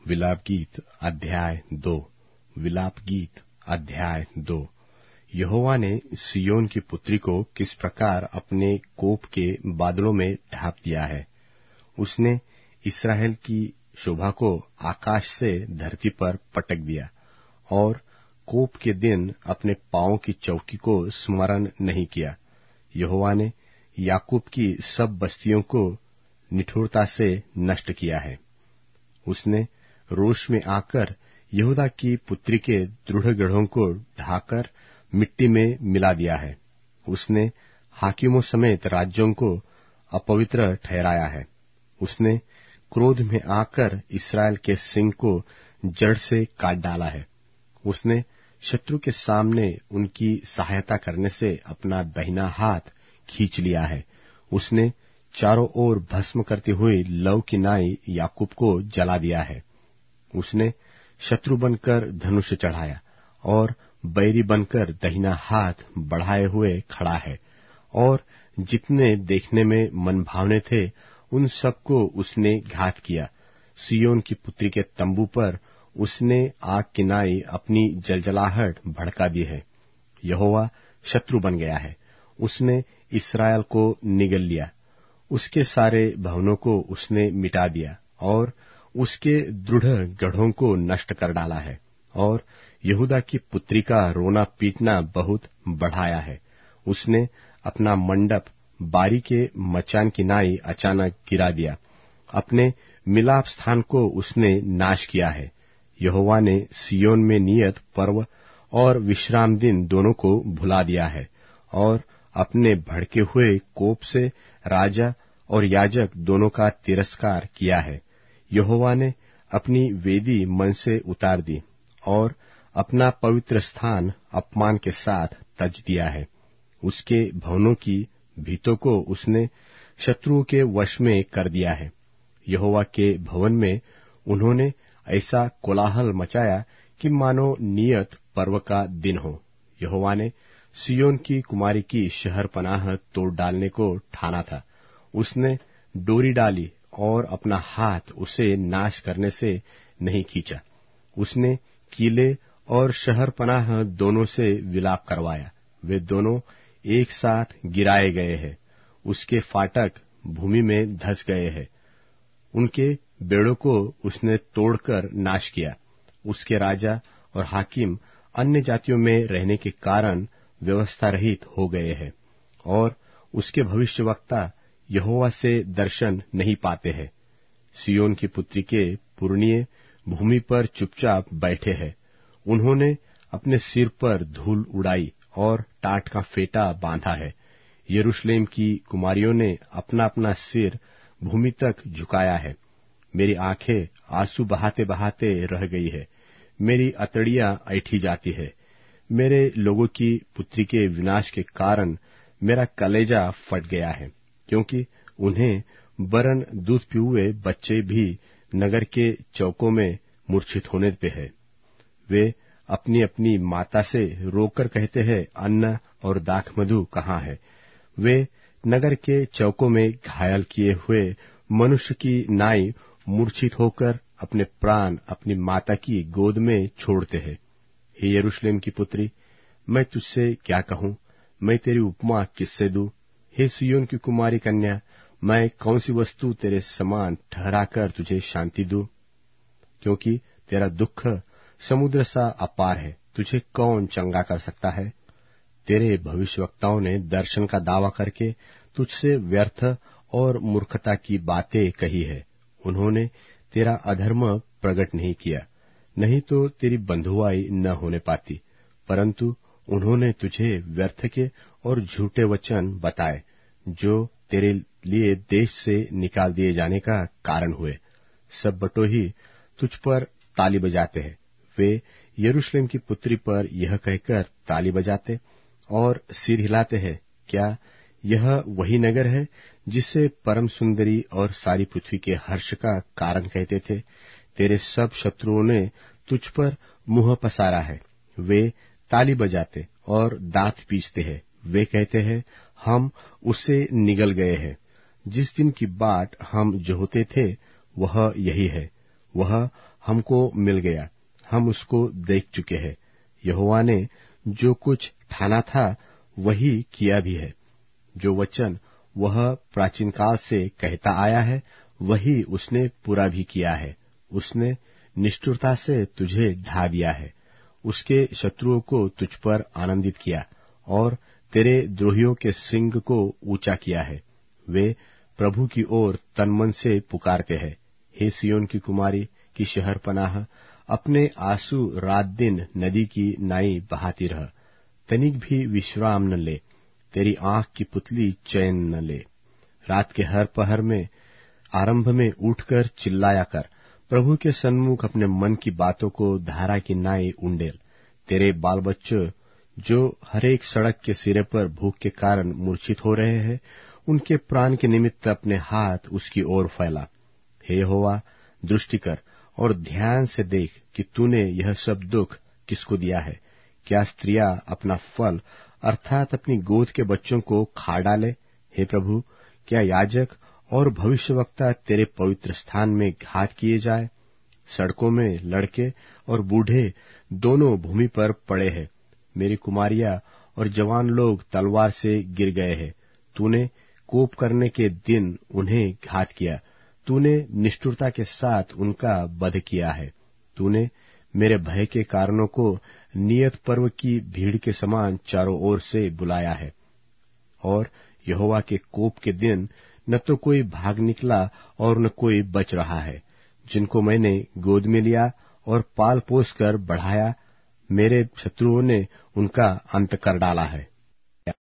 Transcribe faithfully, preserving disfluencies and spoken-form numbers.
विलाप गीत अध्याय दो। विलाप गीत अध्याय दो। यहोवा ने सिय्योन की पुत्री को किस प्रकार अपने कोप के बादलों में ढांप दिया है। उसने इस्राएल की शोभा को आकाश से धरती पर पटक दिया और कोप के दिन अपने पांवों की चौकी को स्मरण नहीं किया। यहोवा ने याकूब की सब बस्तियों को निठुरता से नष्ट किया है। उसने रोष में आकर यहूदा की पुत्री के दृढ़ गढ़ों को ढाकर मिट्टी में मिला दिया है। उसने हाकिमों समेत राज्यों को अपवित्र ठहराया है। उसने क्रोध में आकर इस्राएल के सिंग को जड़ से काट डाला है। उसने शत्रु के सामने उनकी सहायता करने से अपना दाहिना हाथ खींच लिया है। उसने चारों ओर भस्म करती हुई लौ की नाई याकूब को जला दिया है। उसने शत्रु बनकर धनुष चढ़ाया और बैरी बनकर दाहिना हाथ बढ़ाए हुए खड़ा है, और जितने देखने में मनभावने थे उन सबको उसने घात किया। सिय्योन की पुत्री के तंबू पर उसने आग की नाई अपनी जलजलाहट भड़का दी है। यहोवा शत्रु बन गया है। उसने इस्राएल को निगल लिया। उसके सारे भवनों को उसने मिटा दिया और उसके दृढ़ गढ़ों को नष्ट कर डाला है, और यहूदा की पुत्री का रोना पीटना बहुत बढ़ाया है। उसने अपना मंडप बारी के मचान की नाई अचानक गिरा दिया। अपने मिलाप स्थान को उसने नाश किया है। यहोवा ने सिय्योन में नियत पर्व और विश्राम दिन दोनों को भुला दिया है, और अपने भड़के हुए कोप से राजा और याजक दोनों का तिरस्कार किया है। यहोवा ने अपनी वेदी मन से उतार दी और अपना पवित्र स्थान अपमान के साथ तज दिया है। उसके भवनों की भीतों को उसने शत्रुओं के वश में कर दिया है। यहोवा के भवन में उन्होंने ऐसा कोलाहल मचाया कि मानो नियत पर्व का दिन हो। यहोवा ने सिय्योन की कुमारी की शहर पनाह तोड़ डालने को ठाना था। उसने डोरी डाली और अपना हाथ उसे नाश करने से नहीं खींचा। उसने किले और शहर पनाह दोनों से विलाप करवाया। वे दोनों एक साथ गिराए गए हैं। उसके फाटक भूमि में धंस गए हैं। उनके बेड़ों को उसने तोड़कर नाश किया। उसके राजा और हाकिम अन्य जातियों में रहने के कारण व्यवस्था रहित हो गए हैं, और उसके भविष्यवक्ता यहोवा से दर्शन नहीं पाते हैं। सिय्योन की पुत्री के पुरनिये भूमि पर चुपचाप बैठे हैं। उन्होंने अपने सिर पर धूल उड़ाई और टाट का फेटा बांधा है। यरूशलेम की कुमारियों ने अपना अपना सिर भूमि तक झुकाया है। मेरी आंखें आंसू बहाते बहाते रह गई है। मेरी अतड़ियां ऐठी जाती है। मेरे लोगों की पुत्री के विनाश के कारण मेरा कलेजा फट गया है, क्योंकि उन्हें बरन दूध पियुए बच्चे भी नगर के चौकों में मूर्छित होने पे है। वे अपनी अपनी माता से रोकर कहते हैं, अन्न और दाख मधु कहाँ है। वे नगर के चौकों में घायल किए हुए मनुष्य की नाई मूर्छित होकर अपने प्राण अपनी माता की गोद में छोड़ते हैं। हे यरूशलेम की पुत्री, मैं तुझसे क्या कहूं? मैं तेरी उपमा किससे दूं? हे सिय्योन की कुमारी कन्या, मैं कौन सी वस्तु तेरे समान ठहराकर तुझे शांति दूं? क्योंकि तेरा दुख समुद्र सा अपार है, तुझे कौन चंगा कर सकता है? तेरे भविष्यवक्ताओं ने दर्शन का दावा करके तुझसे व्यर्थ और मूर्खता की बातें कही है। उन्होंने तेरा अधर्म प्रकट नहीं किया, नहीं तो तेरी बंधुआई न होने पाती, परंतु उन्होंने तुझे व्यर्थ के और झूठे वचन बताए, जो तेरे लिए देश से निकाल दिए जाने का कारण हुए। सब बटोही तुझ पर ताली बजाते हैं। वे यरूशलेम की पुत्री पर यह कहकर ताली बजाते और सिर हिलाते हैं, क्या यह वही नगर है जिसे परम सुंदरी और सारी पृथ्वी के हर्ष का कारण कहते थे? तेरे सब शत्रुओं ने तुझ पर मुंह पसारा है। वे ताली बजाते और दांत पीसते हैं। वे कहते हैं, हम उससे निगल गए हैं। जिस दिन की बाट हम जोहते थे वह यही है। वह हमको मिल गया, हम उसको देख चुके हैं। यहोवा ने जो कुछ ठाना था वही किया भी है। जो वचन वह प्राचीन काल से कहता आया है वही उसने पूरा भी किया है। उसने निष्ठुरता से तुझे ढा दिया है, उसके शत्रुओं को तुझ पर आनंदित किया और तेरे द्रोहियों के सिंग को ऊंचा किया है। वे प्रभु की ओर तन मन से पुकारते हैं। हे सिय्योन की कुमारी की शहर पनाह, अपने आंसू रात दिन नदी की नाई बहाती रह, तनिक भी विश्राम न ले, तेरी आंख की पुतली चैन न ले। रात के हर पहर में आरंभ में उठकर चिल्लाया कर, प्रभु के सन्मुख अपने मन की बातों को धारा की नाई उंडेल। तेरे बाल बच्चों जो हरेक सड़क के सिरे पर भूख के कारण मूर्छित हो रहे हैं, उनके प्राण के निमित्त अपने हाथ उसकी ओर फैला। हे यहोवा, दृष्टि कर और ध्यान से देख कि तूने यह सब दुख किसको दिया है। क्या स्त्रियां अपना फल अर्थात अपनी गोद के बच्चों को खा डाले? हे प्रभु, क्या याजक और भविष्यवक्ता तेरे पवित्र स्थान में घात किए जाए? सड़कों में लड़के और बूढ़े दोनों भूमि पर पड़े हैं। मेरी कुमारियां और जवान लोग तलवार से गिर गए हैं। तूने कोप करने के दिन उन्हें घात किया, तूने निष्ठुरता के साथ उनका वध किया है। तूने मेरे भय के कारणों को नियत पर्व की भीड़ के समान चारों ओर से बुलाया है। और यहोवा के कोप के दिन न तो कोई भाग निकला और न कोई बच रहा है। जिनको मैंने गोद में लिया और पाल पोस कर बढ़ाया, मेरे शत्रुओं ने उनका अंत कर डाला है।